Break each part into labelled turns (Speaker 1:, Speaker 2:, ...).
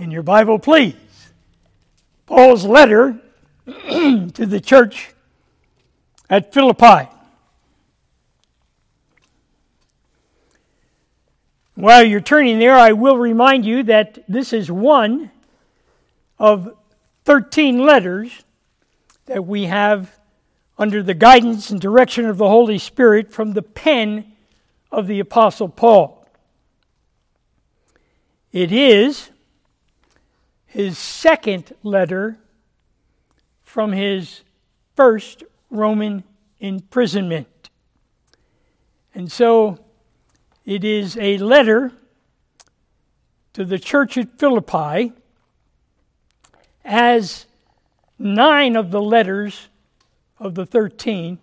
Speaker 1: In your Bible, please. Paul's letter to the church at Philippi. While you're turning there, I will remind you that this is one of 13 letters that we have under the guidance and direction of the Holy Spirit from the pen of the Apostle Paul. It is his second letter from his first Roman imprisonment. And so it is a letter to the church at Philippi, as 9 of the letters of the 13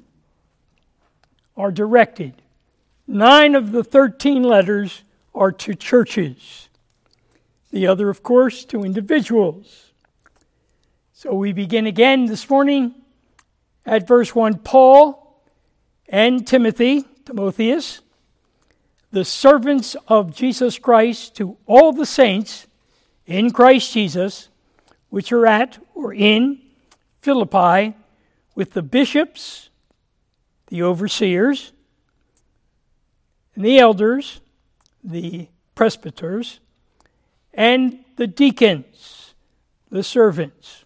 Speaker 1: are directed. 9 of the 13 letters are to churches. The other, of course, to individuals. So we begin again this morning at verse 1. Paul and Timotheus, the servants of Jesus Christ, to all the saints in Christ Jesus, which are at or in Philippi, with the bishops, the overseers, and the elders, the presbyters, and the deacons, the servants.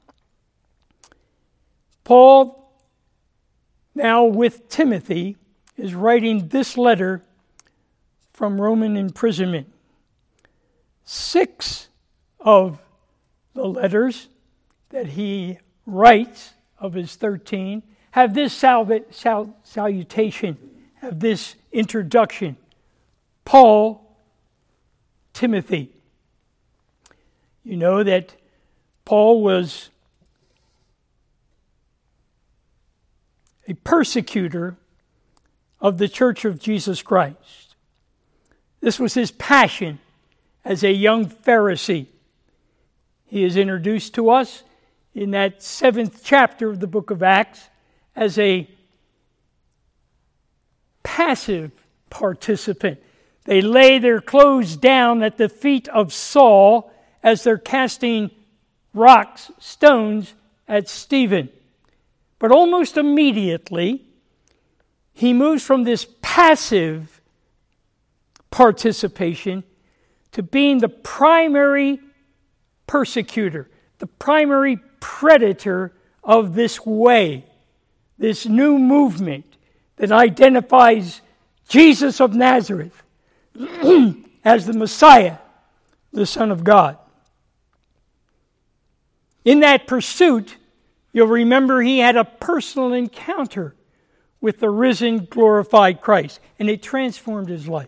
Speaker 1: Paul, now with Timothy, is writing this letter from Roman imprisonment. 6 of the letters that he writes of his 13 have this salutation, have this introduction. Paul, Timothy. You know that Paul was a persecutor of the Church of Jesus Christ. This was his passion as a young Pharisee. He is introduced to us in that 7th chapter of the book of Acts as a passive participant. They lay their clothes down at the feet of Saul as they're casting rocks, stones at Stephen. But almost immediately, he moves from this passive participation to being the primary persecutor, the primary predator of this way, this new movement that identifies Jesus of Nazareth as the Messiah, the Son of God. In that pursuit, you'll remember he had a personal encounter with the risen, glorified Christ, and it transformed his life.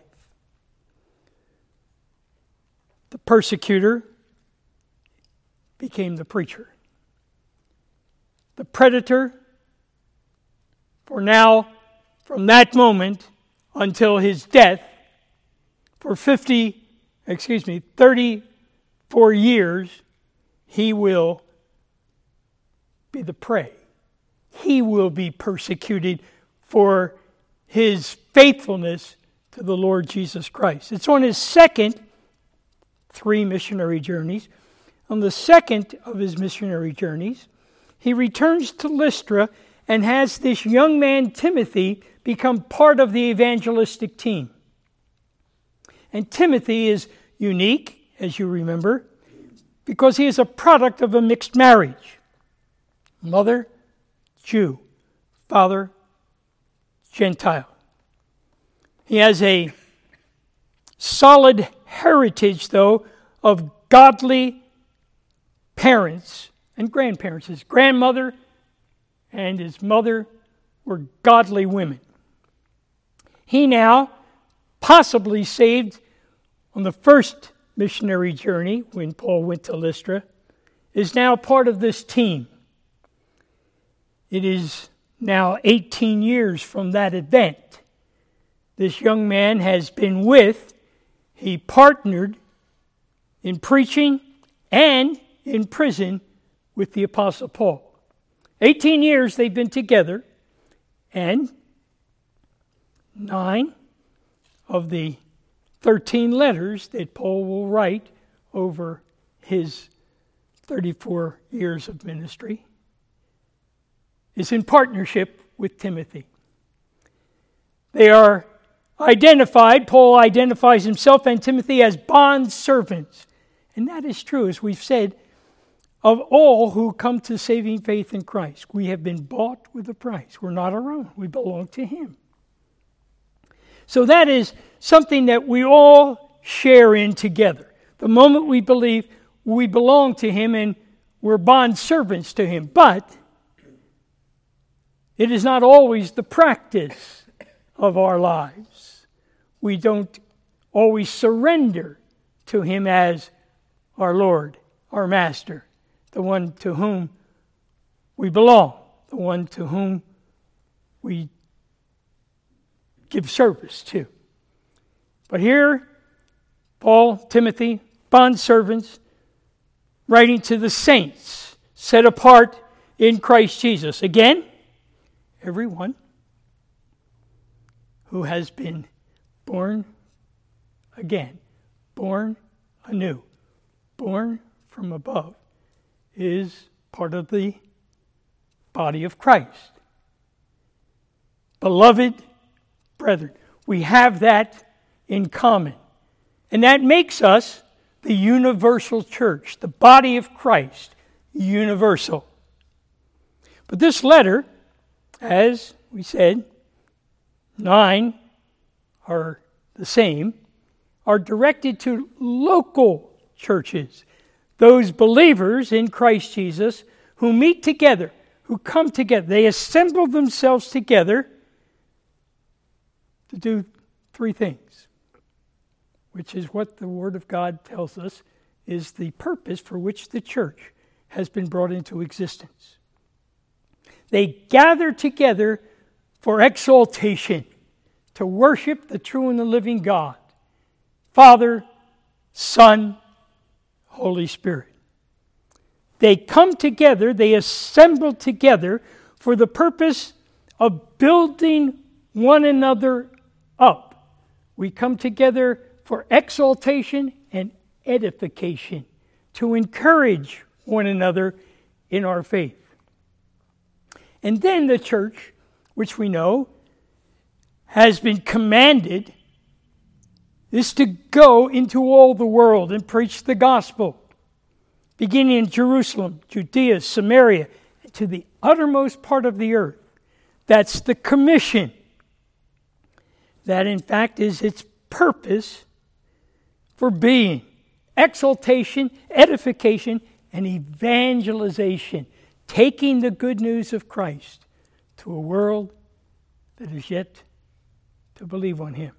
Speaker 1: The persecutor became the preacher. The predator, for now, from that moment until his death, for 34 years, he will be the prey. He will be persecuted for his faithfulness to the Lord Jesus Christ. It's on his second 3 missionary journeys. On the second of his missionary journeys, he returns to Lystra and has this young man, Timothy, become part of the evangelistic team. And Timothy is unique, as you remember, because he is a product of a mixed marriage. Mother, Jew. Father, Gentile. He has a solid heritage, though, of godly parents and grandparents. His grandmother and his mother were godly women. He now, possibly saved on the first missionary journey when Paul went to Lystra, is now part of this team. It is now 18 years from that event. This young man has been he partnered in preaching and in prison with the Apostle Paul. 18 years they've been together, and 9 of the 13 letters that Paul will write over his 34 years of ministry, is in partnership with Timothy. They are identified, Paul identifies himself and Timothy as bond servants. And that is true, as we've said, of all who come to saving faith in Christ. We have been bought with a price. We're not our own. We belong to him. So that is something that we all share in together. The moment we believe, we belong to him and we're bond servants to him. But it is not always the practice of our lives. We don't always surrender to him as our Lord, our Master, the one to whom we belong, the one to whom we give service to. But here, Paul, Timothy, bondservants, writing to the saints, set apart in Christ Jesus. Again, everyone who has been born again, born anew, born from above, is part of the body of Christ. Beloved brethren, we have that in common. And that makes us the universal church, the body of Christ, universal. But this letter, as we said, 9 are the same, are directed to local churches, those believers in Christ Jesus who meet together, who come together. They assemble themselves together to do 3 things, which is what the Word of God tells us is the purpose for which the church has been brought into existence. They gather together for exaltation, to worship the true and the living God, Father, Son, Holy Spirit. They come together, they assemble together for the purpose of building one another up. We come together for exaltation and edification, to encourage one another in our faith. And then the church, which we know has been commanded, is to go into all the world and preach the gospel, beginning in Jerusalem, Judea, Samaria, and to the uttermost part of the earth. That's the commission. That, in fact, is its purpose for being. Exaltation, edification, and evangelization. Taking the good news of Christ to a world that is yet to believe on him.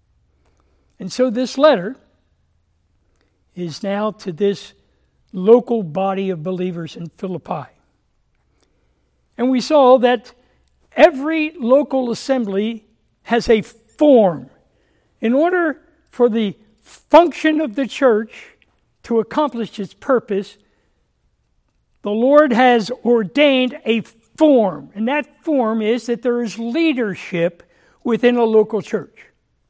Speaker 1: And so this letter is now to this local body of believers in Philippi. And we saw that every local assembly has a form. In order for the function of the church to accomplish its purpose, the Lord has ordained a form. And that form is that there is leadership within a local church.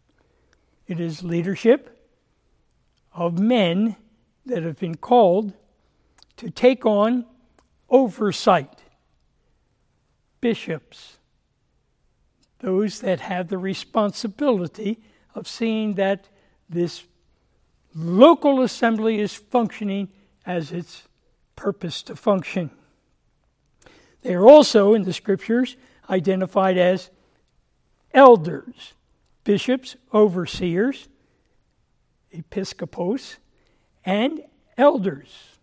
Speaker 1: It is leadership of men that have been called to take on oversight. Bishops, those that have the responsibility of seeing that this local assembly is functioning as its purpose to function. They are also, in the Scriptures, identified as elders, bishops, overseers, episkopos, and elders,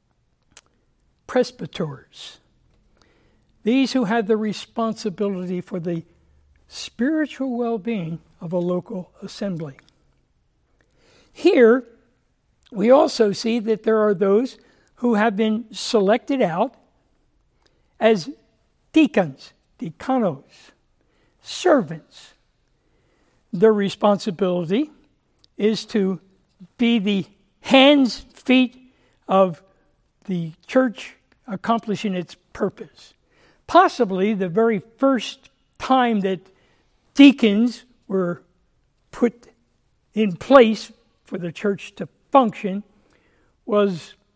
Speaker 1: presbyters. These who have the responsibility for the spiritual well-being of a local assembly. Here, we also see that there are those who have been selected out as deacons, deaconos, servants. Their responsibility is to be the hands, feet of the church accomplishing its purpose. Possibly the very first time that deacons were put in place for the church to function was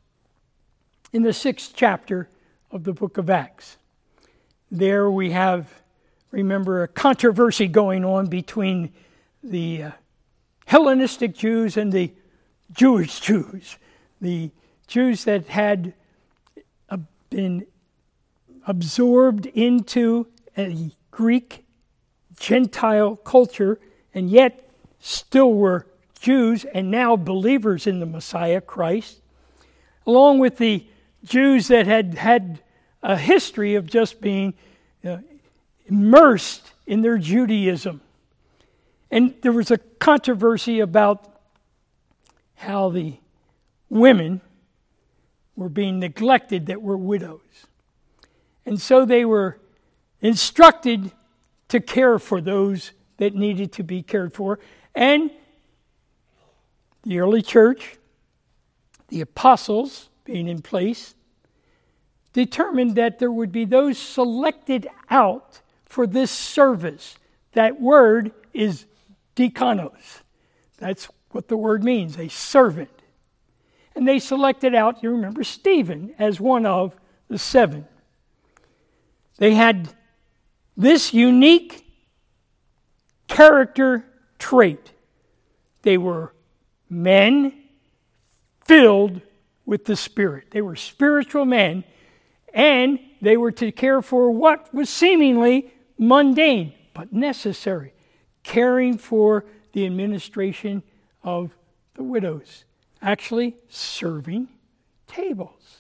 Speaker 1: in the 6th chapter of the book of Acts. There we have, remember, a controversy going on between the Hellenistic Jews and the Jewish Jews. The Jews that had been absorbed into a Greek Gentile culture and yet still were Jews and now believers in the Messiah, Christ, along with the Jews that had a history of just being immersed in their Judaism. And there was a controversy about how the women were being neglected that were widows. And so they were instructed to care for those that needed to be cared for. And the early church, the apostles being in place, determined that there would be those selected out for this service. That word is diakonos. That's what the word means, a servant. And they selected out, you remember, Stephen as one of the 7. They had this unique character trait. They were men filled with the Spirit. They were spiritual men, and they were to care for what was seemingly mundane, but necessary, caring for the administration of the widows, actually serving tables.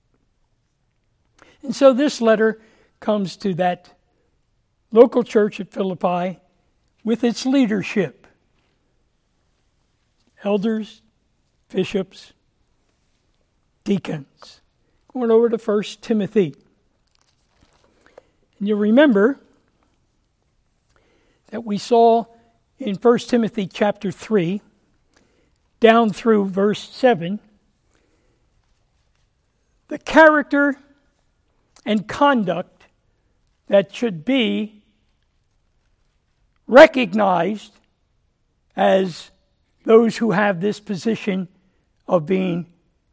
Speaker 1: And so this letter comes to that local church at Philippi with its leadership, elders, bishops, deacons. Going over to 1 Timothy. And you'll remember that we saw in 1 Timothy chapter 3, down through verse 7, the character and conduct that should be recognized as those who have this position of being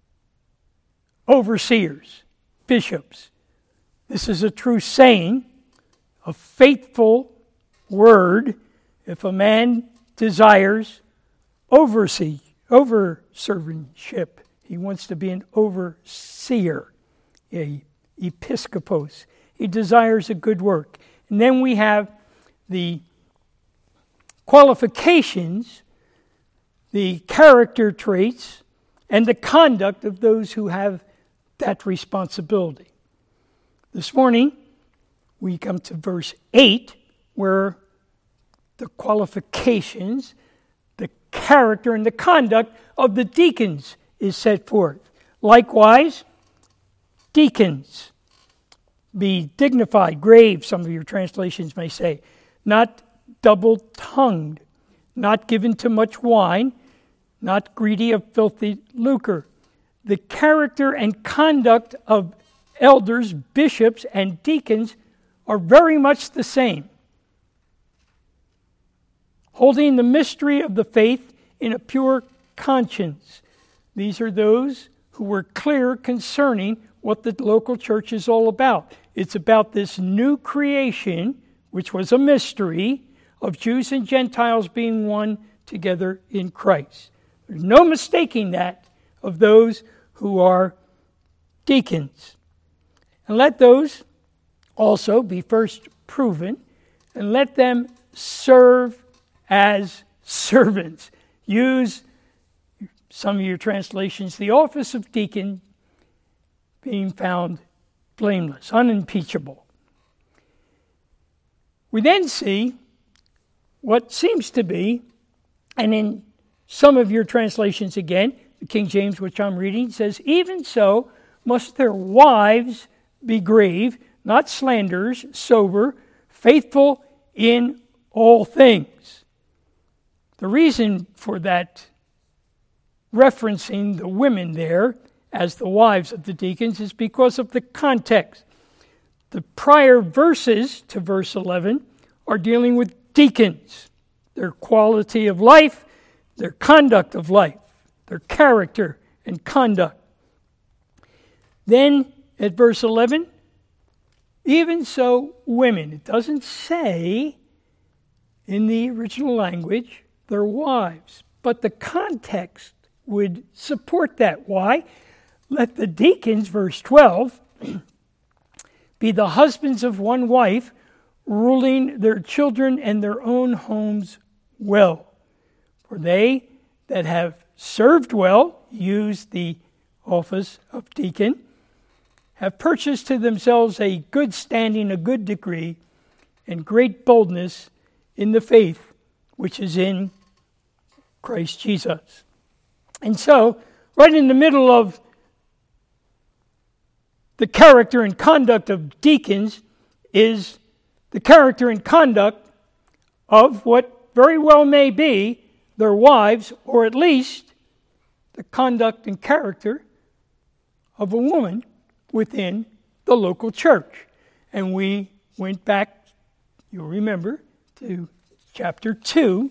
Speaker 1: overseers, bishops. This is a true saying, a faithful word. If a man desires over-servantship, he wants to be an overseer, a episkopos. He desires a good work. And then we have the qualifications, the character traits, and the conduct of those who have that responsibility. This morning, we come to verse 8, where the qualifications, the character, and the conduct of the deacons is set forth. Likewise, deacons, be dignified, grave, some of your translations may say, not double-tongued, not given to much wine, not greedy of filthy lucre. The character and conduct of elders, bishops, and deacons are very much the same. Holding the mystery of the faith in a pure conscience. These are those who were clear concerning what the local church is all about. It's about this new creation, which was a mystery, of Jews and Gentiles being one together in Christ. There's no mistaking that of those who are deacons. And let those also be first proven, and let them serve as servants. Use, some of your translations, the office of deacon being found blameless, unimpeachable. We then see what seems to be, and in some of your translations again, the King James, which I'm reading, says, even so must their wives be grave, not slanderers, sober, faithful in all things. The reason for that, referencing the women there as the wives of the deacons, is because of the context. The prior verses to verse 11 are dealing with deacons, their quality of life, their conduct of life, their character and conduct. Then at verse 11, even so women, it doesn't say in the original language, their wives, but the context would support that. Why? Let the deacons, verse 12, be the husbands of one wife, ruling their children and their own homes well. For they that have served well, use the office of deacon, have purchased to themselves a good standing, a good degree, and great boldness in the faith which is in Christ Jesus. And so, right in the middle of the character and conduct of deacons is the character and conduct of what very well may be their wives, or at least the conduct and character of a woman within the local church. And we went back, you'll remember, to chapter 2,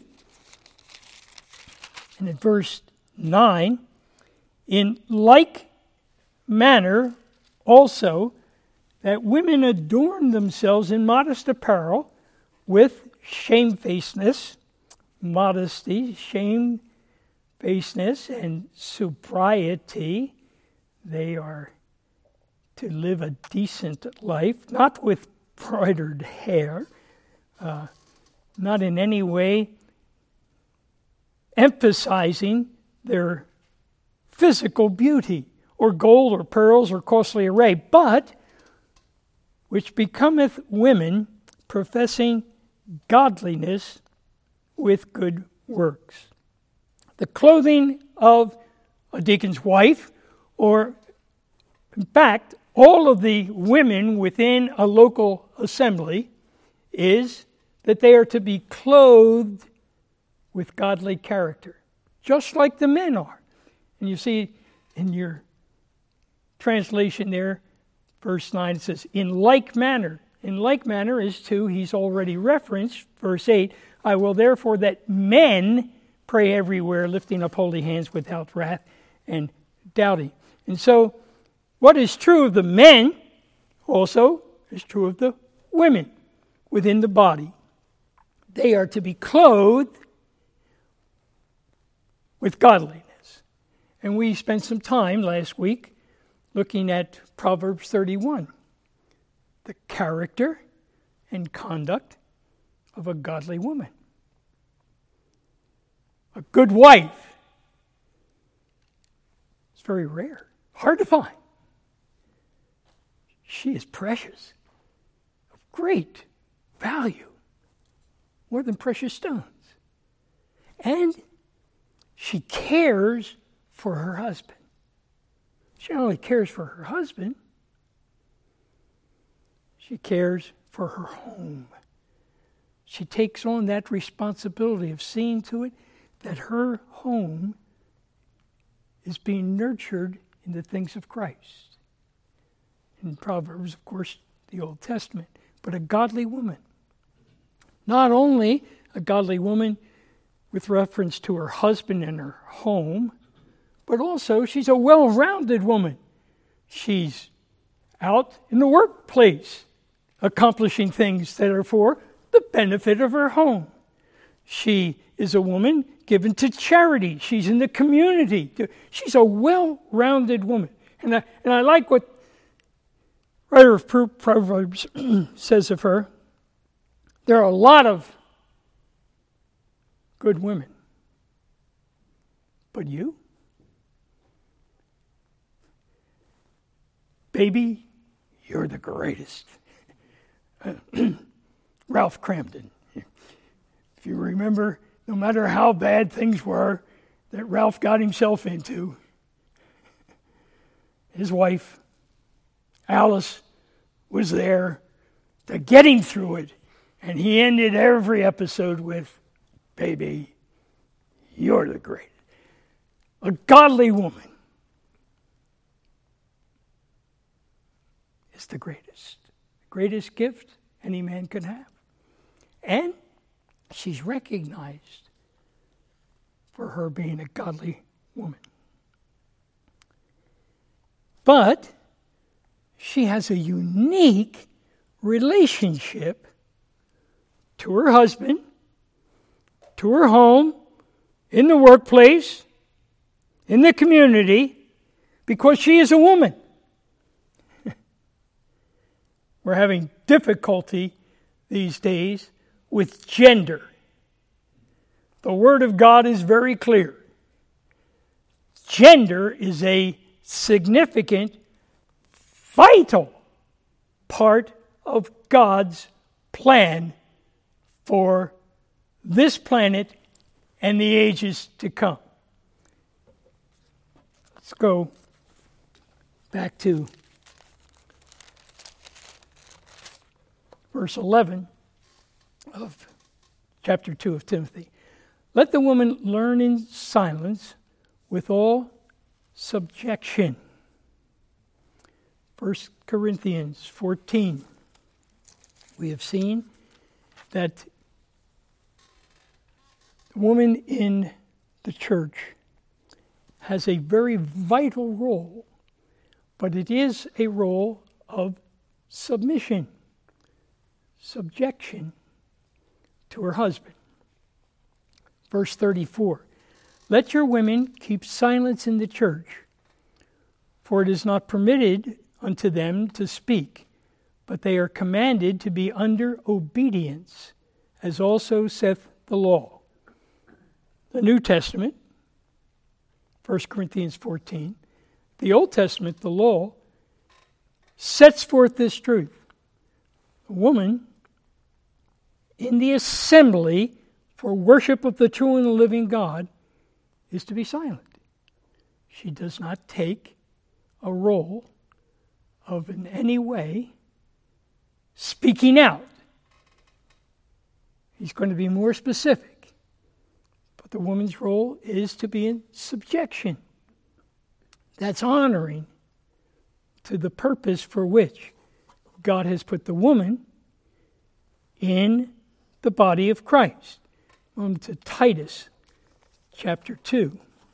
Speaker 1: and in verse 9, in like manner also that women adorn themselves in modest apparel with shamefacedness, modesty, shamefacedness, and sobriety. They are to live a decent life, not with broidered hair, not in any way emphasizing their physical beauty, or gold, or pearls, or costly array, but which becometh women professing godliness with good works. The clothing of a deacon's wife, or in fact, all of the women within a local assembly, is that they are to be clothed with godly character, just like the men are. And you see in your translation there, verse 9, it says, in like manner. In like manner is to, he's already referenced, verse 8, I will therefore that men pray everywhere, lifting up holy hands without wrath and doubting. And so, what is true of the men also is true of the women within the body. They are to be clothed with godliness. And we spent some time last week looking at Proverbs 31, the character and conduct of a godly woman. A good wife is very rare, hard to find. She is precious, of great value, more than precious stones. And she cares for her husband. She not only cares for her husband, she cares for her home. She takes on that responsibility of seeing to it that her home is being nurtured in the things of Christ. In Proverbs, of course, the Old Testament, but a godly woman. Not only a godly woman with reference to her husband and her home, but also she's a well-rounded woman. She's out in the workplace accomplishing things that are for the benefit of her home. She is a woman given to charity. She's in the community. She's a well-rounded woman. And I like what writer of Proverbs says of her. There are a lot of good women. But you? Baby, you're the greatest. Ralph Cramden. If you remember, no matter how bad things were that Ralph got himself into, his wife, Alice, was there to get him through it. And he ended every episode with, baby, you're the greatest. A godly woman is the greatest gift any man could have. And she's recognized for her being a godly woman. But she has a unique relationship to her husband, to her home, in the workplace, in the community, because she is a woman. We're having difficulty these days with gender. The Word of God is very clear. Gender is a significant, vital part of God's plan for this planet and the ages to come. Let's go back to verse 11 of chapter 2 of Timothy. Let the woman learn in silence with all subjection. 1 Corinthians 14. We have seen that the woman in the church has a very vital role, but it is a role of submission, subjection to her husband. Verse 34, let your women keep silence in the church, for it is not permitted unto them to speak, but they are commanded to be under obedience, as also saith the law. The New Testament, 1 Corinthians 14, the Old Testament, the law, sets forth this truth. A woman in the assembly for worship of the true and the living God is to be silent. She does not take a role of in any way speaking out. He's going to be more specific. But the woman's role is to be in subjection. That's honoring to the purpose for which God has put the woman in the body of Christ. To Titus chapter 2.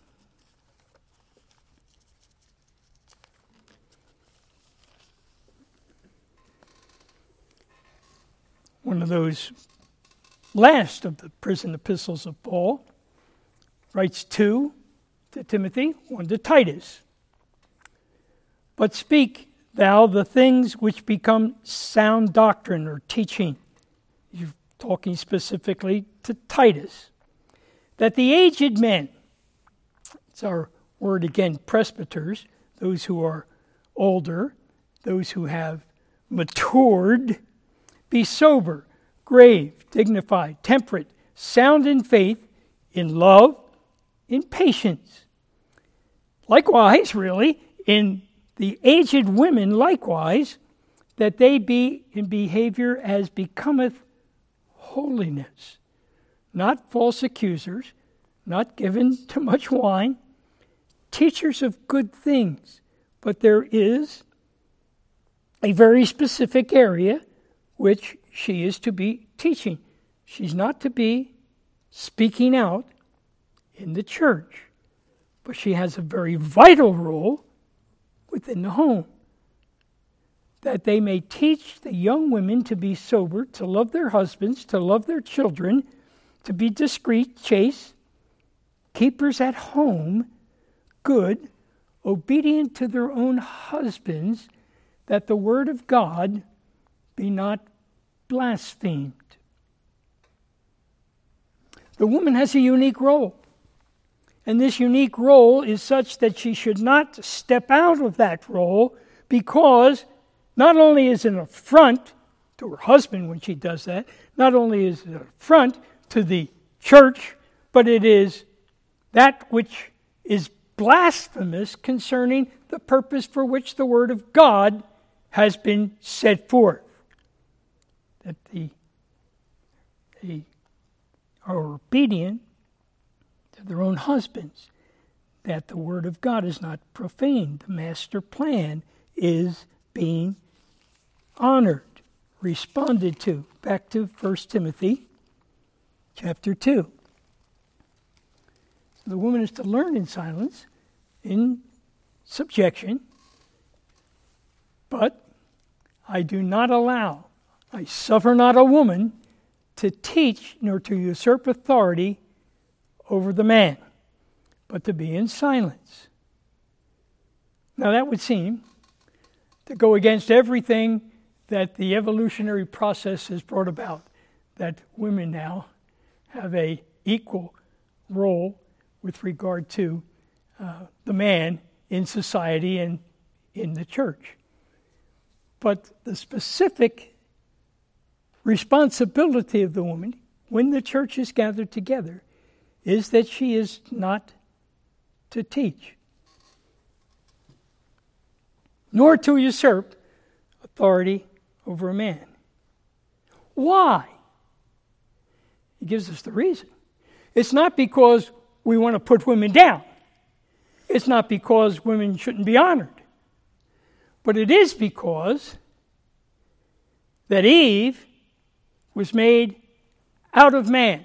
Speaker 1: One of those last of the prison epistles of Paul, writes 2 to Timothy, 1 to Titus. But speak thou the things which become sound doctrine or teaching. You're talking specifically to Titus. That the aged men, it's our word again, presbyters, those who are older, those who have matured, be sober, grave, dignified, temperate, sound in faith, in love, in patience. Likewise, really, in the aged women, likewise, that they be in behavior as becometh holiness, not false accusers, not given to much wine, teachers of good things. But there is a very specific area which she is to be teaching. She's not to be speaking out in the church, but she has a very vital role within the home, that they may teach the young women to be sober, to love their husbands, to love their children, to be discreet, chaste, keepers at home, good, obedient to their own husbands, that the word of God be not blasphemed. The woman has a unique role. And this unique role is such that she should not step out of that role, because not only is it an affront to her husband when she does that, not only is it an affront to the church, but it is that which is blasphemous concerning the purpose for which the Word of God has been set forth. That they are obedient to their own husbands, that the Word of God is not profaned. The master plan is being honored, responded to. Back to 1 Timothy chapter 2. So the woman is to learn in silence, in subjection, But I suffer not a woman to teach nor to usurp authority over the man, but to be in silence. Now that would seem to go against everything that the evolutionary process has brought about, that women now have an equal role with regard to the man in society and in the church. But the specific responsibility of the woman when the church is gathered together is that she is not to teach, nor to usurp authority over a man. Why? He gives us the reason. It's not because we want to put women down. It's not because women shouldn't be honored. But it is because that Eve was made out of man.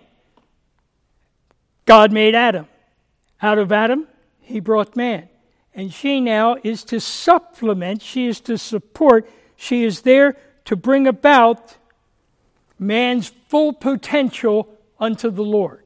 Speaker 1: God made Adam. Out of Adam, he brought man. And she now is to supplement, she is to support, she is there to bring about man's full potential unto the Lord.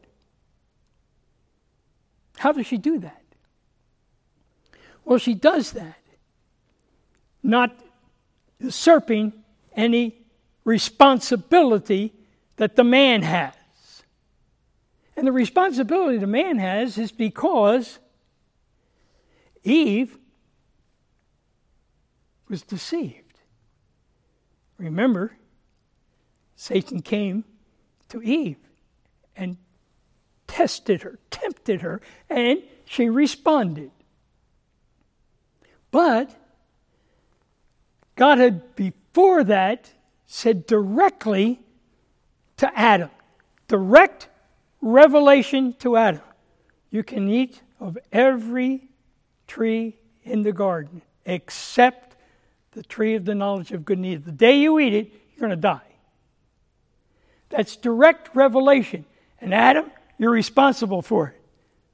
Speaker 1: How does she do that? Well, she does that not usurping any responsibility that the man has. And the responsibility the man has is because Eve was deceived. Remember, Satan came to Eve and tested her, tempted her, and she responded. But God had before that said directly to Adam, direct revelation to Adam, you can eat of every tree in the garden except the tree of the knowledge of good and evil. The day you eat it, you're going to die. That's direct revelation. And Adam, you're responsible for it.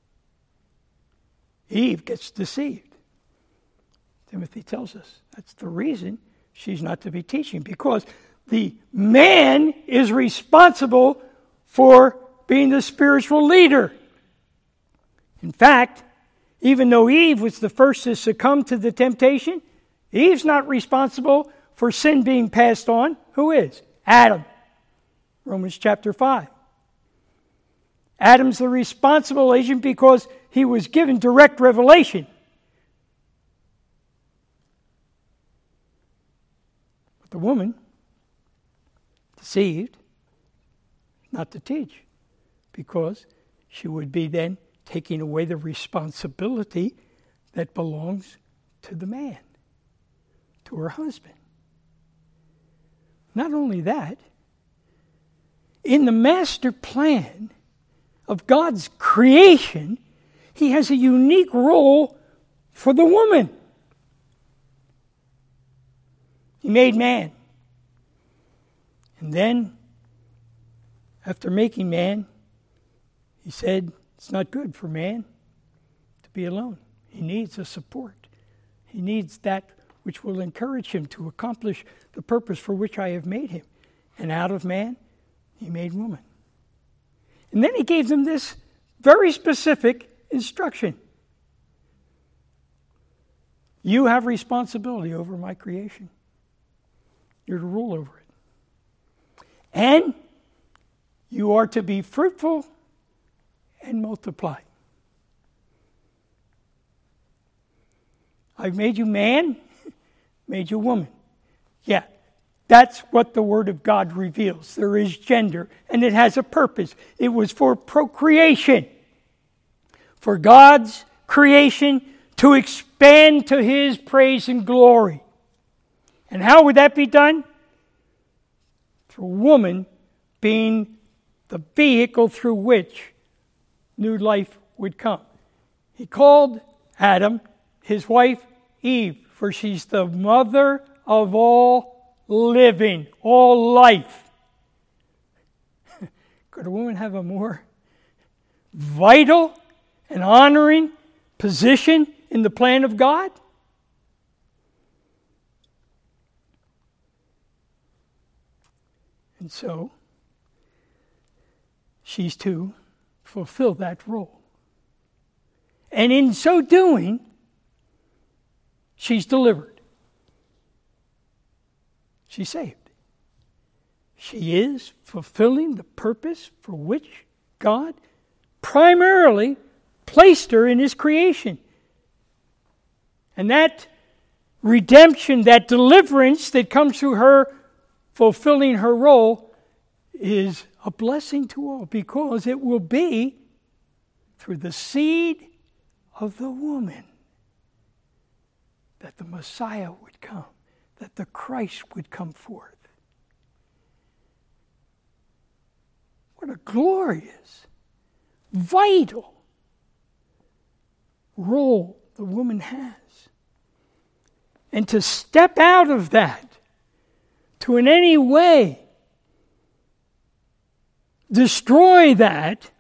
Speaker 1: Eve gets deceived. Timothy tells us that's the reason she's not to be teaching, because the man is responsible for being the spiritual leader. In fact, even though Eve was the first to succumb to the temptation, Eve's not responsible for sin being passed on. Who is? Adam. Romans chapter 5. Adam's the responsible agent because he was given direct revelation. But the woman, deceived, not to teach, because she would be then taking away the responsibility that belongs to the man, to her husband. Not only that, in the master plan of God's creation, he has a unique role for the woman. He made man. And then, after making man, he said, it's not good for man to be alone. He needs a support. He needs that which will encourage him to accomplish the purpose for which I have made him. And out of man, he made woman. And then he gave them this very specific instruction. You have responsibility over my creation. You're to rule over it. And you are to be fruitful and multiply. I've made you man, made you woman. Yeah, that's what the Word of God reveals. There is gender, and it has a purpose. It was for procreation, for God's creation to expand to His praise and glory. And how would that be done? Through woman being the vehicle through which new life would come. He called Adam his wife Eve, for she's the mother of all living, all life. Could a woman have a more vital and honoring position in the plan of God? And so, she's to fulfill that role. And in so doing, she's delivered. She's saved. She is fulfilling the purpose for which God primarily placed her in His creation. And that redemption, that deliverance that comes through her fulfilling her role is a blessing to all, because it will be through the seed of the woman that the Messiah would come, that the Christ would come forth. What a glorious, vital role the woman has. And to step out of that, to in any way destroy that,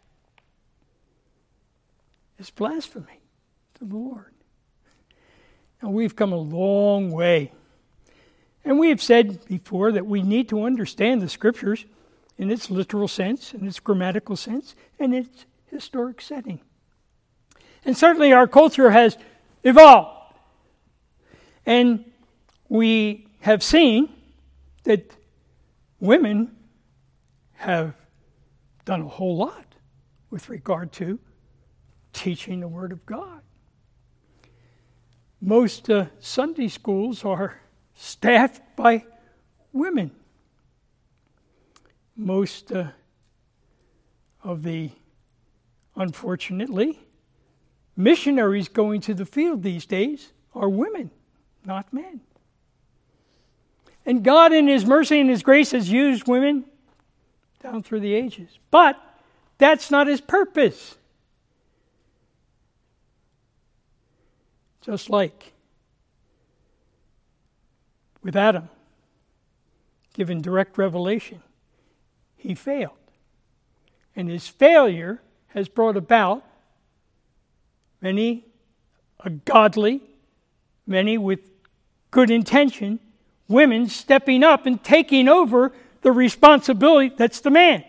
Speaker 1: is blasphemy to the Lord. Now, we've come a long way. And we have said before that we need to understand the Scriptures in its literal sense, in its grammatical sense, and its historic setting. And certainly our culture has evolved. And we have seen that women have done a whole lot with regard to teaching the Word of God. Most Sunday schools are staffed by women. Most of the, unfortunately, missionaries going to the field these days are women, not men. And God in His mercy and His grace has used women down through the ages. But that's not His purpose. Just like with Adam, given direct revelation, he failed. And his failure has brought about many godly, many with good intention, women stepping up and taking over the responsibility that's the man's.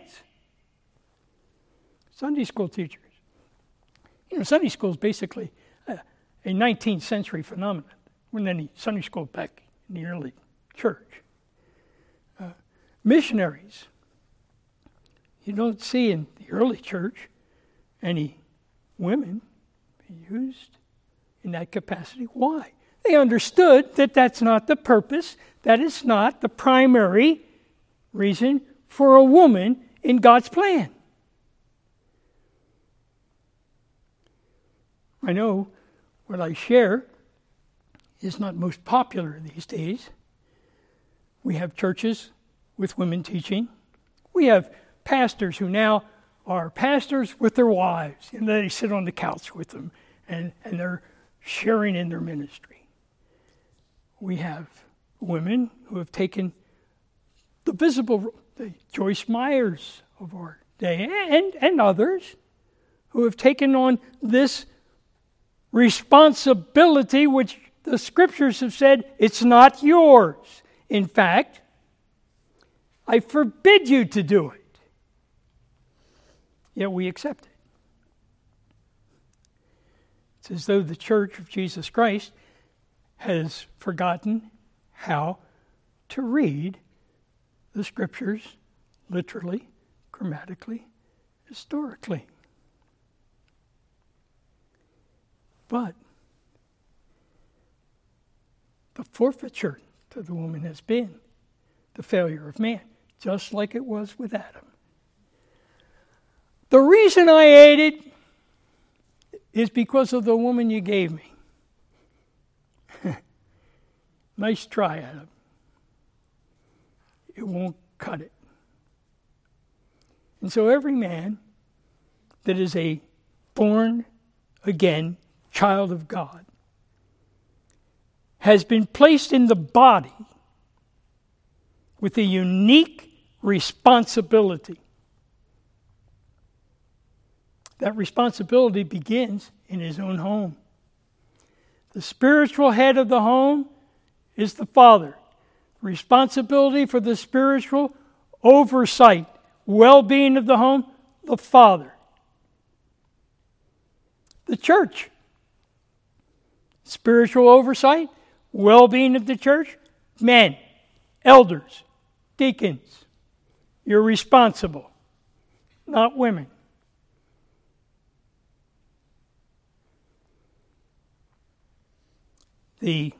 Speaker 1: Sunday school teachers. Sunday school is basically a 19th century phenomenon. There wasn't any Sunday school back in the early church. Missionaries. You don't see in the early church any women used in that capacity. Why? They understood that that's not the purpose, that is not the primary reason for a woman in God's plan. I know what I share is not most popular these days. We have churches with women teaching. We have pastors who now are pastors with their wives, and they sit on the couch with them, and they're sharing in their ministry. We have women who have taken the visible, the Joyce Myers of our day, and others who have taken on this responsibility which the Scriptures have said it's not yours. In fact, I forbid you to do it. Yet we accept it. It's as though the Church of Jesus Christ has forgotten how to read the Scriptures literally, grammatically, historically. But the forfeiture to the woman has been the failure of man, just like it was with Adam. The reason I ate it is because of the woman you gave me. Nice try, Adam. It won't cut it. And so every man that is a born again child of God has been placed in the body with a unique responsibility. That responsibility begins in his own home. The spiritual head of the home is the father. Responsibility for the spiritual oversight, well-being of the home? The father. The church. Spiritual oversight, well-being of the church? Men, elders, deacons. You're responsible, not women. The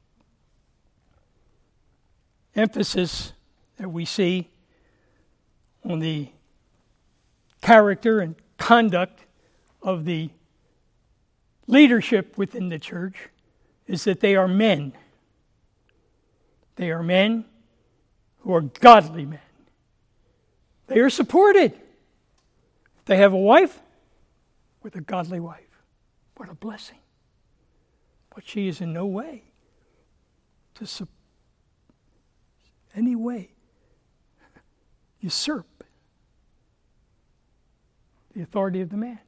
Speaker 1: emphasis that we see on the character and conduct of the leadership within the church is that they are men. They are men who are godly men. They are supported. They have a wife with a godly wife. What a blessing. But she is in no way to any way usurp the authority of the man.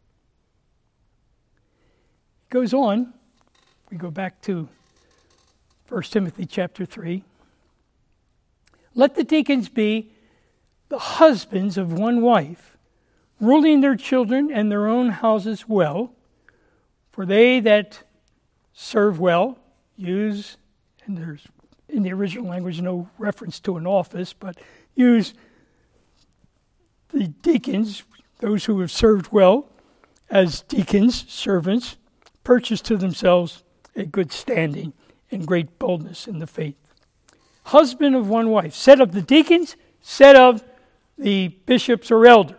Speaker 1: It goes on. We go back to 1 Timothy chapter 3. Let the deacons be the husbands of one wife, ruling their children and their own houses well, for they that serve well use, and there's in the original language no reference to an office, but use the deacons, those who have served well, as deacons, servants, purchase to themselves a good standing and great boldness in the faith. Husband of one wife, said of the deacons, said of the bishops or elders.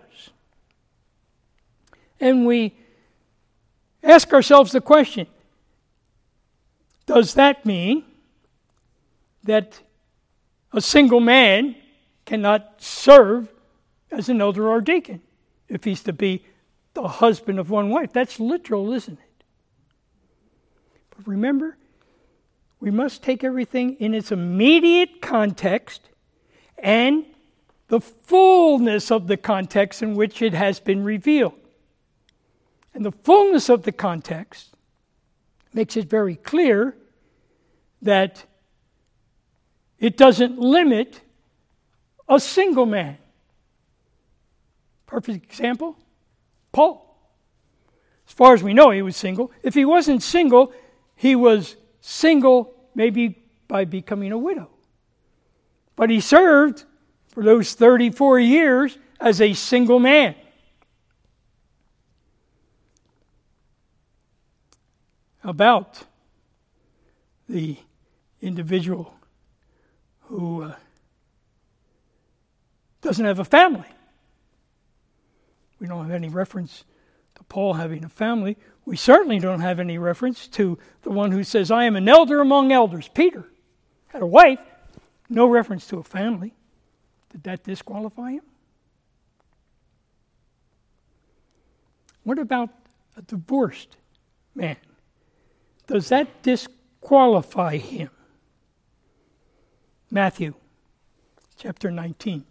Speaker 1: And we ask ourselves the question, does that mean that a single man cannot serve as an elder or deacon if he's to be the husband of one wife? That's literal, isn't it? But remember, we must take everything in its immediate context and the fullness of the context in which it has been revealed. And the fullness of the context makes it very clear that it doesn't limit a single man. Perfect example, Paul. As far as we know, he was single. If he wasn't single, he was single maybe by becoming a widow. But he served for those 34 years as a single man. About the individual who doesn't have a family. We don't have any reference to Paul having a family. We certainly don't have any reference to the one who says, I am an elder among elders. Peter had a wife, no reference to a family. Did that disqualify him? What about a divorced man? Does that disqualify him? Matthew chapter 19.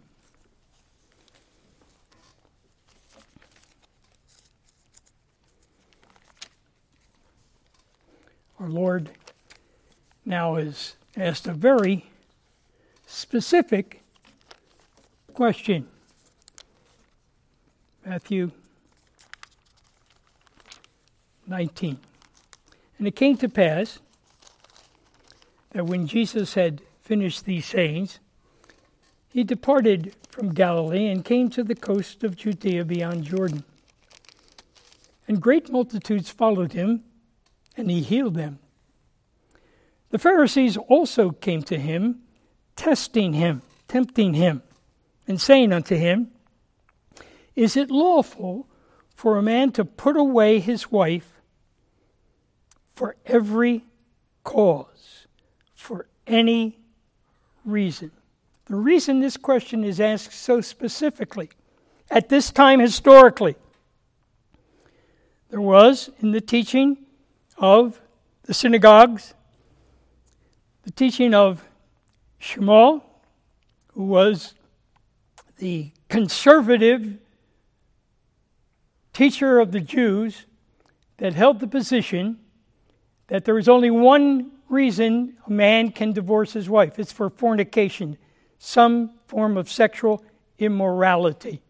Speaker 1: Our Lord now has asked a very specific question. Matthew 19. And it came to pass that when Jesus had finished these sayings, he departed from Galilee and came to the coast of Judea beyond Jordan. And great multitudes followed him, and he healed them. The Pharisees also came to him, tempting him, and saying unto him, Is it lawful for a man to put away his wife for every cause, for any reason? The reason this question is asked so specifically, at this time historically, there was in the teaching of the synagogues, the teaching of Shammai, who was the conservative teacher of the Jews that held the position that there is only one reason a man can divorce his wife. It's for fornication, some form of sexual immorality.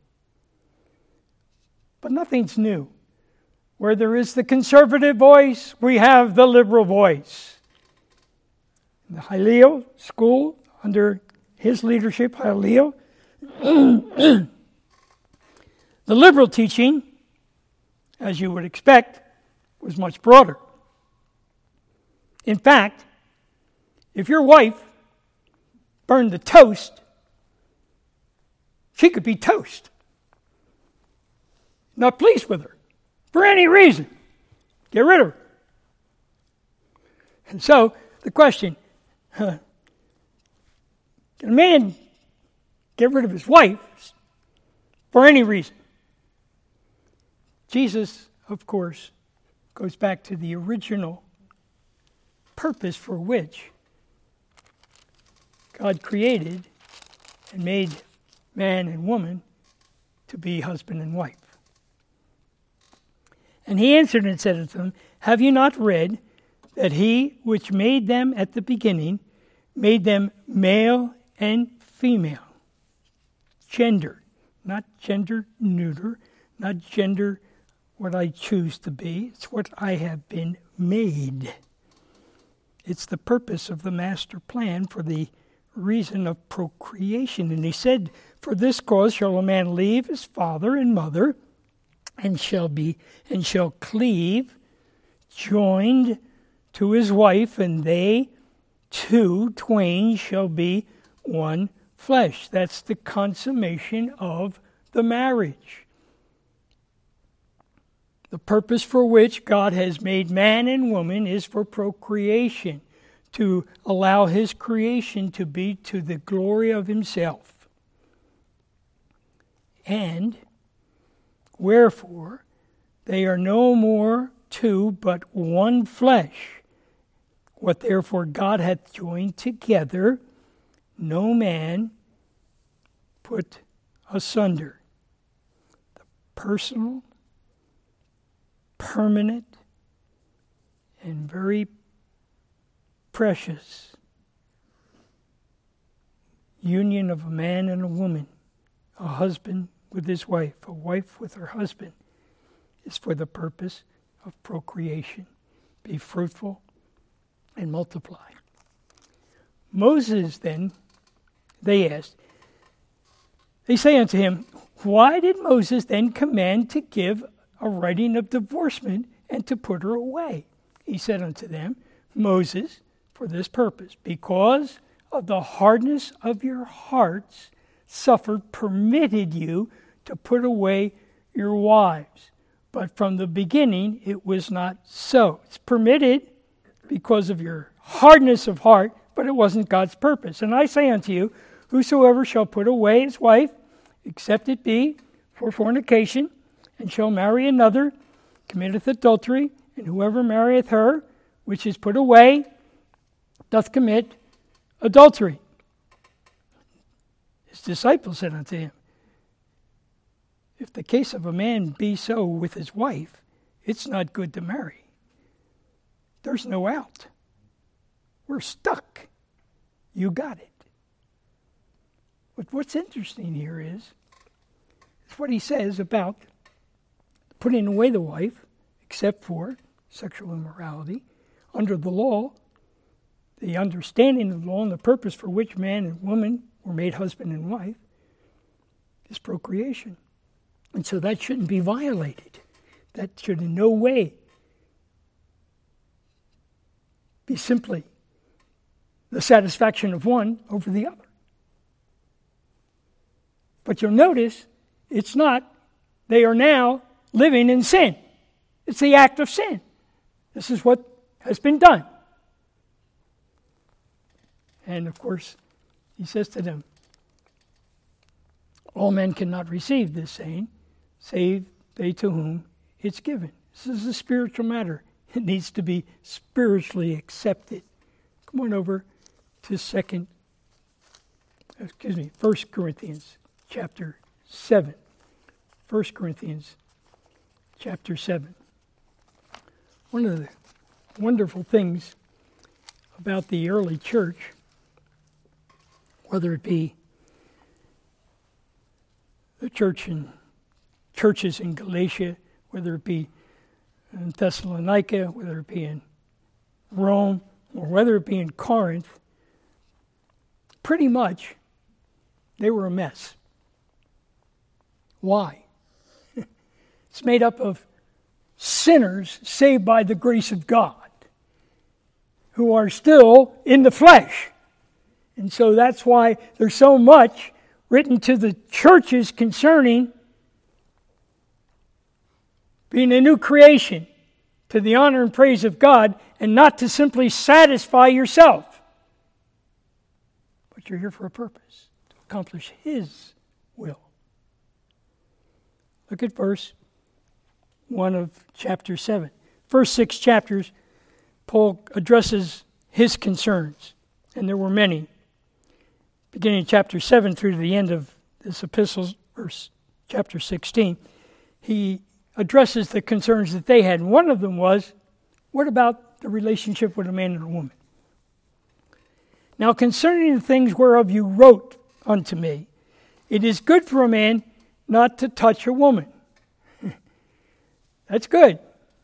Speaker 1: But nothing's new. Where there is the conservative voice, we have the liberal voice. In the Hillel school, under his leadership, Hillel, the liberal teaching, as you would expect, was much broader. In fact, if your wife burned the toast, she could be toast. Not pleased with her, for any reason. Get rid of her. And so, the question, can a man get rid of his wife for any reason? Jesus, of course, goes back to the original purpose for which God created and made man and woman to be husband and wife. And he answered and said unto them, have you not read that he which made them at the beginning made them male and female? Gender, not gender neuter, not gender what I choose to be. It's what I have been made. It's the purpose of the master plan for the reason of procreation. And he said, for this cause shall a man leave his father and mother, and shall cleave, joined to his wife, and they two twain shall be one flesh. That's the consummation of the marriage. The purpose for which God has made man and woman is for procreation, to allow his creation to be to the glory of himself. And wherefore they are no more two, but one flesh. What therefore God hath joined together, no man put asunder. The personal, permanent, and very precious union of a man and a woman, a husband with his wife, a wife with her husband, is for the purpose of procreation. Be fruitful and multiply. Moses then, they asked, they say unto him, why did Moses then command to give a writing of divorcement and to put her away? He said unto them, Moses, for this purpose, because of the hardness of your hearts, permitted you to put away your wives. But from the beginning it was not so. It's permitted because of your hardness of heart, but it wasn't God's purpose. And I say unto you, whosoever shall put away his wife, except it be for fornication, and shall marry another, committeth adultery, and whoever marrieth her, which is put away, doth commit adultery. His disciples said unto him, if the case of a man be so with his wife, it's not good to marry. There's no out. We're stuck. You got it. But what's interesting here is what he says about putting away the wife, except for sexual immorality. Under the law, the understanding of the law and the purpose for which man and woman were made husband and wife is procreation. And so that shouldn't be violated. That should in no way be simply the satisfaction of one over the other. But you'll notice it's not, they are now living in sin. It's the act of sin. This is what has been done. And of course, he says to them, all men cannot receive this saying, save they to whom it's given. This is a spiritual matter. It needs to be spiritually accepted. Come on over to 1 Corinthians chapter 7. 1 Corinthians chapter 7. One of the wonderful things about the early church, whether it be the churches in Galatia, whether it be in Thessalonica, whether it be in Rome, or whether it be in Corinth, pretty much they were a mess. Why? It's made up of sinners saved by the grace of God who are still in the flesh. And so that's why there's so much written to the churches concerning being a new creation to the honor and praise of God, and not to simply satisfy yourself. But you're here for a purpose, to accomplish His will. Look at verse 1 of chapter 7. First 6 chapters, Paul addresses his concerns, and there were many. Beginning in chapter 7 through to the end of this epistle, verse chapter 16, he addresses the concerns that they had. And one of them was, what about the relationship with a man and a woman? Now, concerning the things whereof you wrote unto me, it is good for a man not to touch a woman. That's good.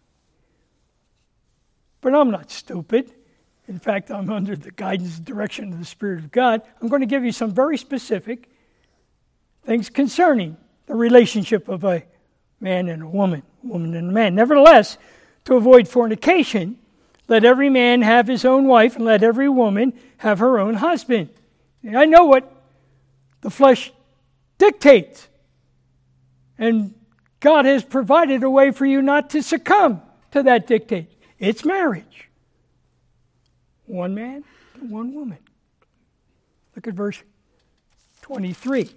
Speaker 1: But I'm not stupid. In fact, I'm under the guidance and direction of the Spirit of God. I'm going to give you some very specific things concerning the relationship of a man and a woman and a man. Nevertheless, to avoid fornication, let every man have his own wife, and let every woman have her own husband. And I know what the flesh dictates. And God has provided a way for you not to succumb to that dictate. It's marriage. One man and one woman. Look at verse 23.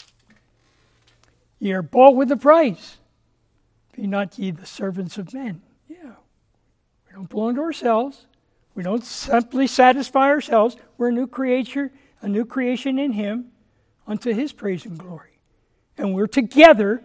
Speaker 1: Ye are bought with a price. Be not ye the servants of men. Yeah. We don't belong to ourselves. We don't simply satisfy ourselves. We're a new creation in Him unto His praise and glory. And we're together,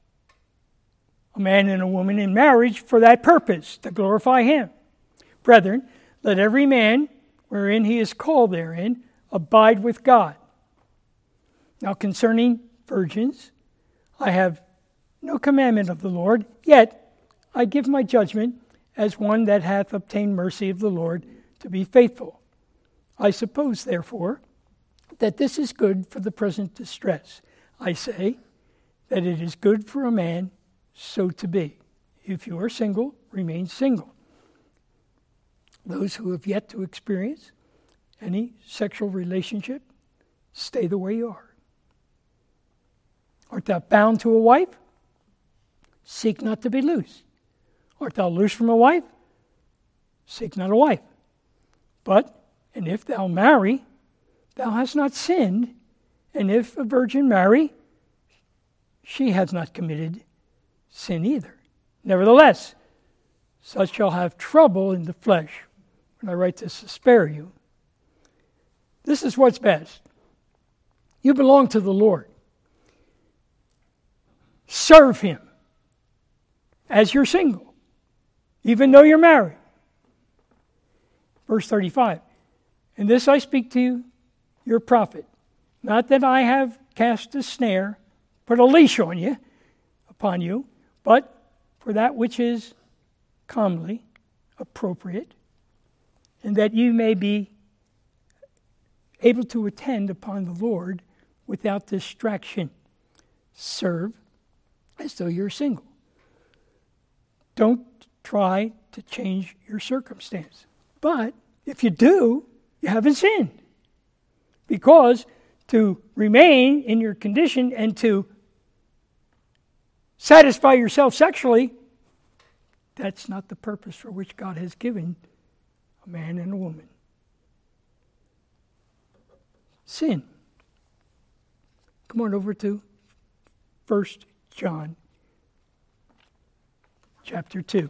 Speaker 1: a man and a woman in marriage, for that purpose, to glorify Him. Brethren, let every man, wherein he is called therein, abide with God. Now concerning virgins, I have no commandment of the Lord, yet I give my judgment as one that hath obtained mercy of the Lord to be faithful. I suppose, therefore, that this is good for the present distress. I say that it is good for a man so to be. If you are single, remain single. Those who have yet to experience any sexual relationship, stay the way you are. Art thou bound to a wife? Seek not to be loose. Art thou loose from a wife? Seek not a wife. But, and if thou marry, thou hast not sinned, and if a virgin marry, she hath not committed sin either. Nevertheless, such shall have trouble in the flesh. When I write this to spare you. This is what's best. You belong to the Lord. Serve Him as you're single, even though you're married. Verse 35. And this I speak to you, your prophet, not that I have cast a snare, put a leash upon you, but for that which is comely, appropriate, and that you may be able to attend upon the Lord without distraction. Serve as though you're single. Don't try to change your circumstance. But if you do, you haven't sinned. Because to remain in your condition and to satisfy yourself sexually, that's not the purpose for which God has given a man and a woman. Sin. Come on over to 1 John chapter 2.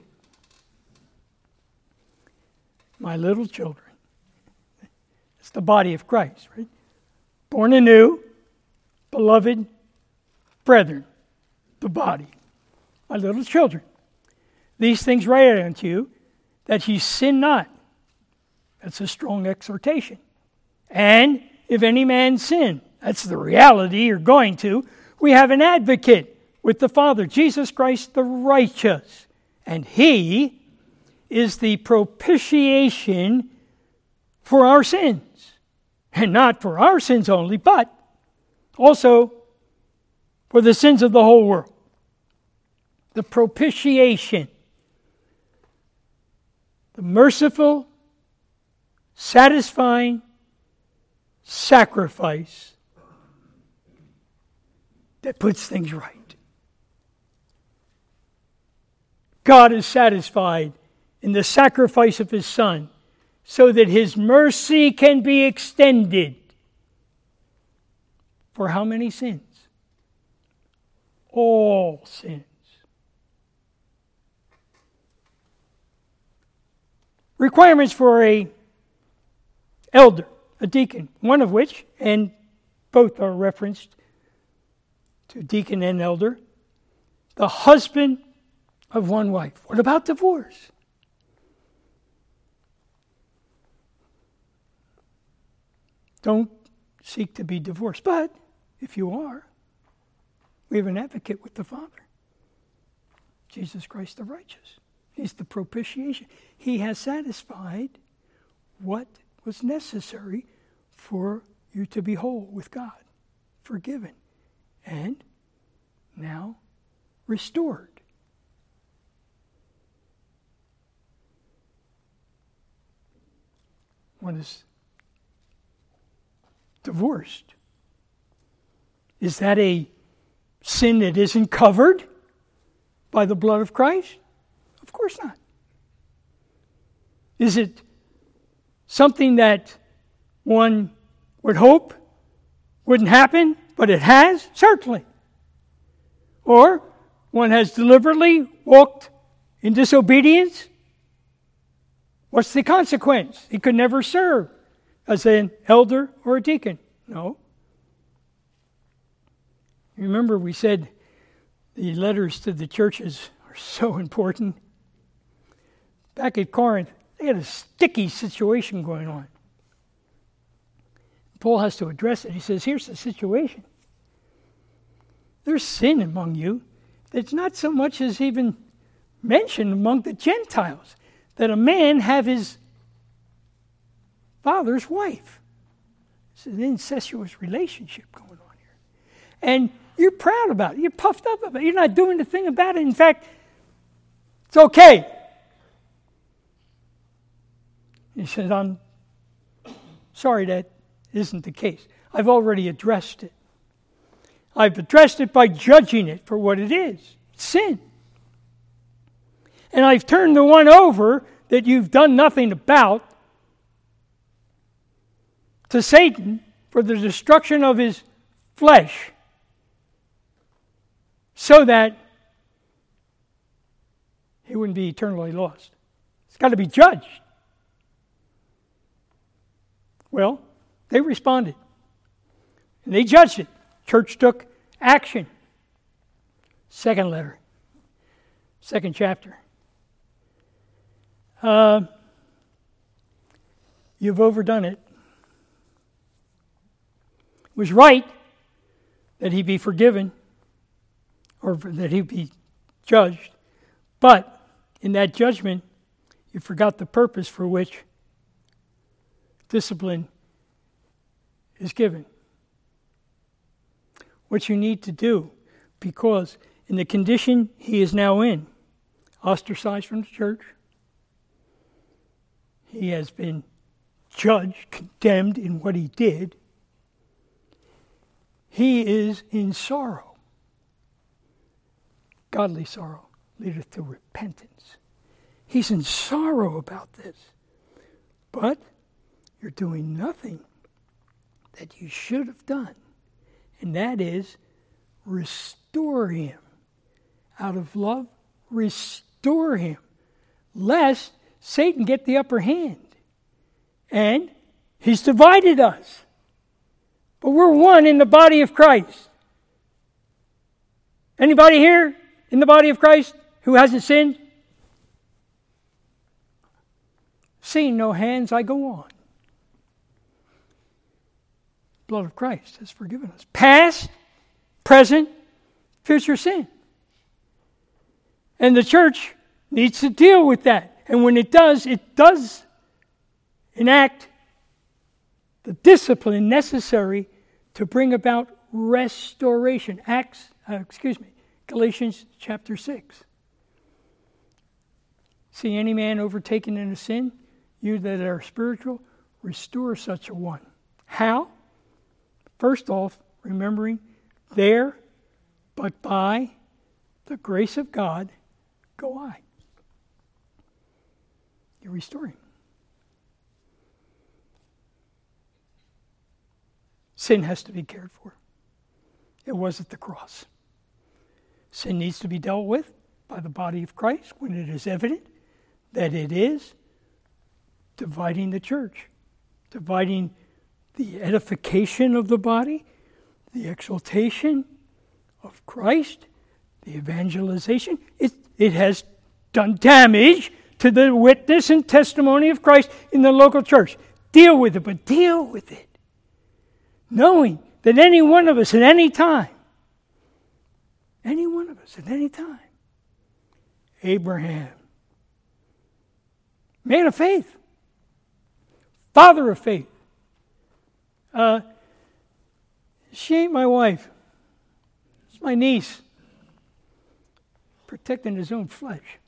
Speaker 1: My little children. It's the body of Christ, right? Born anew, beloved brethren, the body. My little children. These things write I unto you, that ye sin not. That's a strong exhortation. And if any man sin, that's the reality you're going to, We have an advocate with the Father, Jesus Christ the righteous. And He is the propitiation for our sins. And not for our sins only, but also for the sins of the whole world. The propitiation. The merciful, satisfying sacrifice that puts things right. God is satisfied in the sacrifice of His Son so that His mercy can be extended. For how many sins? All sins. Requirements for a elder, a deacon, one of which, and both are referenced to deacon and elder, the husband of one wife. What about divorce? Don't seek to be divorced. But if you are, we have an advocate with the Father, Jesus Christ the righteous. He's the propitiation. He has satisfied what was necessary for you to be whole with God, forgiven, and now restored. One is divorced. Is that a sin that isn't covered by the blood of Christ? Of course not. Is it something that one would hope wouldn't happen, but it has? Certainly. Or one has deliberately walked in disobedience? What's the consequence? He could never serve as an elder or a deacon. No. Remember, we said the letters to the churches are so important. Back at Corinth, they had a sticky situation going on. Paul has to address it. He says, here's the situation. There's sin among you that's not so much as even mentioned among the Gentiles, that a man have his father's wife. It's an incestuous relationship going on here. And you're proud about it. You're puffed up about it. You're not doing a thing about it. In fact, it's okay. He says, I'm sorry that isn't the case. I've already addressed it. I've addressed it by judging it for what it is. Sin. And I've turned the one over that you've done nothing about to Satan for the destruction of his flesh, so that he wouldn't be eternally lost. It's got to be judged. Well, they responded. And they judged it. Church took action. Second letter. Second chapter. You've overdone it. It was right that he be forgiven, or that he be judged. But in that judgment, you forgot the purpose for which discipline is given. What you need to do, because in the condition he is now in, ostracized from the church, he has been judged, condemned in what he did. He is in sorrow. Godly sorrow leadeth to repentance. He's in sorrow about this. But you're doing nothing that you should have done. And that is restore him. Out of love, restore him. Lest Satan get the upper hand. And he's divided us. But we're one in the body of Christ. Anybody here in the body of Christ who hasn't sinned? Seeing no hands, I go on. Blood of Christ has forgiven us. Past, present, future sin. And the church needs to deal with that. And when it does enact the discipline necessary to bring about restoration. Galatians chapter 6. See any man overtaken in a sin, you that are spiritual, restore such a one. How? First off, remembering there, but by the grace of God, go I. You're restoring. Sin has to be cared for. It was at the cross. Sin needs to be dealt with by the body of Christ when it is evident that it is dividing the church, dividing the edification of the body, the exaltation of Christ, the evangelization. It has done damage to the witness and testimony of Christ in the local church. Deal with it, but deal with it. Knowing that any one of us at any time, Abraham, man of faith, father of faith. She ain't my wife. It's my niece. Protecting his own flesh.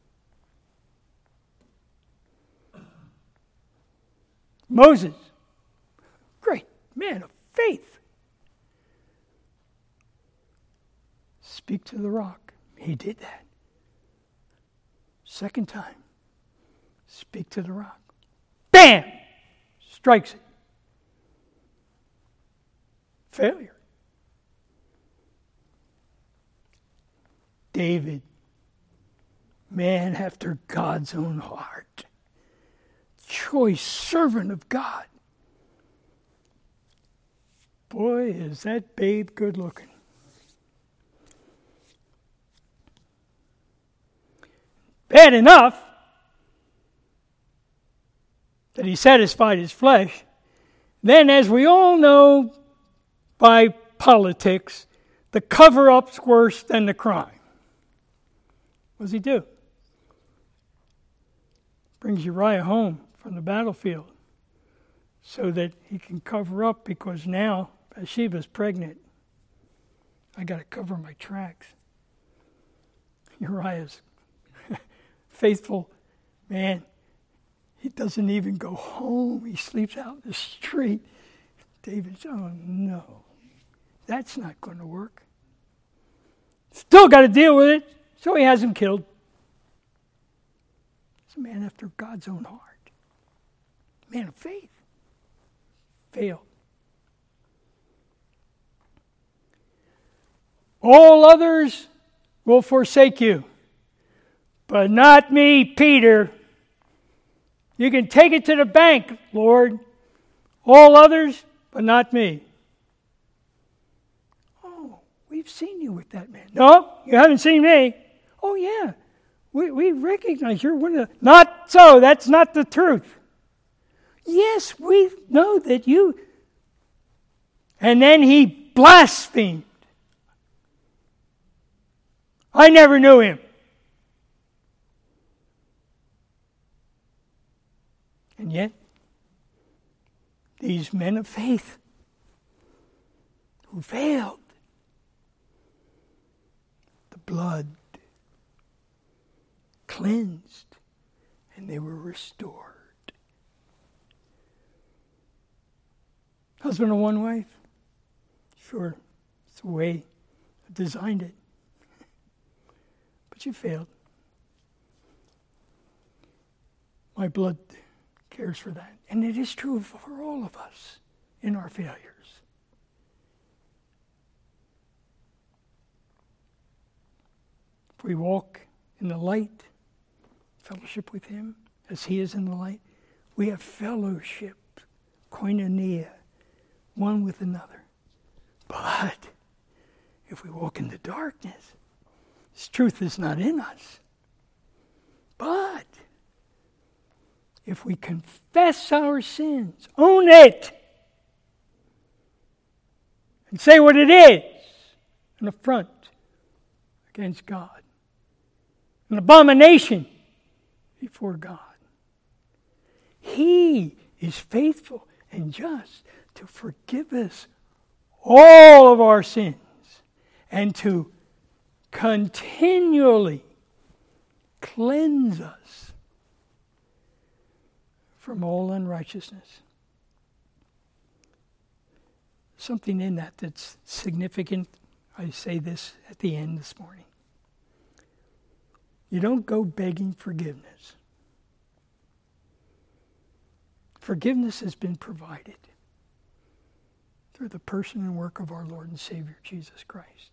Speaker 1: Moses, great man of faith. Speak to the rock. He did that. Second time, speak to the rock. Bam! Strikes it. Failure. David, man after God's own heart. Choice servant of God. Boy, is that babe good looking. Bad enough that he satisfied his flesh. Then, as we all know by politics, the cover-up's worse than the crime. What does he do? Brings Uriah home from the battlefield so that he can cover up, because now Bathsheba's pregnant. I got to cover my tracks. Uriah's faithful man. He doesn't even go home. He sleeps out in the street. David's, oh no, that's not going to work. Still got to deal with it, so he has him killed. He's a man after God's own heart. Man of faith. Failed. All others will forsake you, but not me, Peter. You can take it to the bank, Lord. All others, but not me. Oh, we've seen you with that man. No, you haven't seen me. Oh, yeah. We recognize you're one of the... Not so. That's not the truth. Yes, we know that you... And then he blasphemed. I never knew him. And yet, these men of faith who failed, the blood cleansed, and they were restored. Husband of one wife? Sure, it's the way I designed it. But you failed. My blood cares for that. And it is true for all of us in our failures. If we walk in the light, fellowship with him as he is in the light, we have fellowship, koinonia, one with another. But if we walk in the darkness, his truth is not in us. But if we confess our sins, own it, and say what it is, an affront against God, an abomination before God. He is faithful and just to forgive us all of our sins and to continually cleanse us from all unrighteousness. Something in that that's significant. I say this at the end this morning. You don't go begging forgiveness. Forgiveness has been provided through the person and work of our Lord and Savior, Jesus Christ.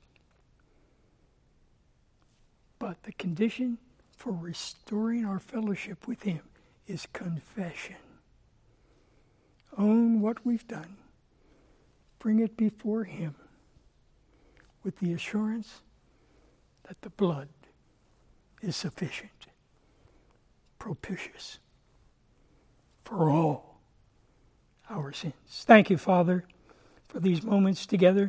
Speaker 1: But the condition for restoring our fellowship with Him is confession. Own what we've done. Bring it before Him with the assurance that the blood is sufficient, propitious for all our sins. Thank you, Father, for these moments together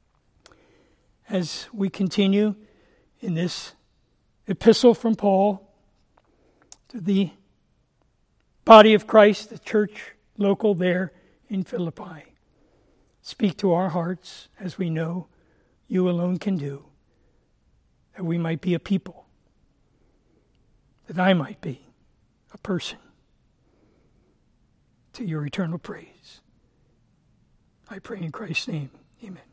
Speaker 1: as we continue in this epistle from Paul to the body of Christ, the church local there in Philippi. Speak to our hearts as we know you alone can do, that we might be a people, that I might be a person to your eternal praise. I pray in Christ's name. Amen.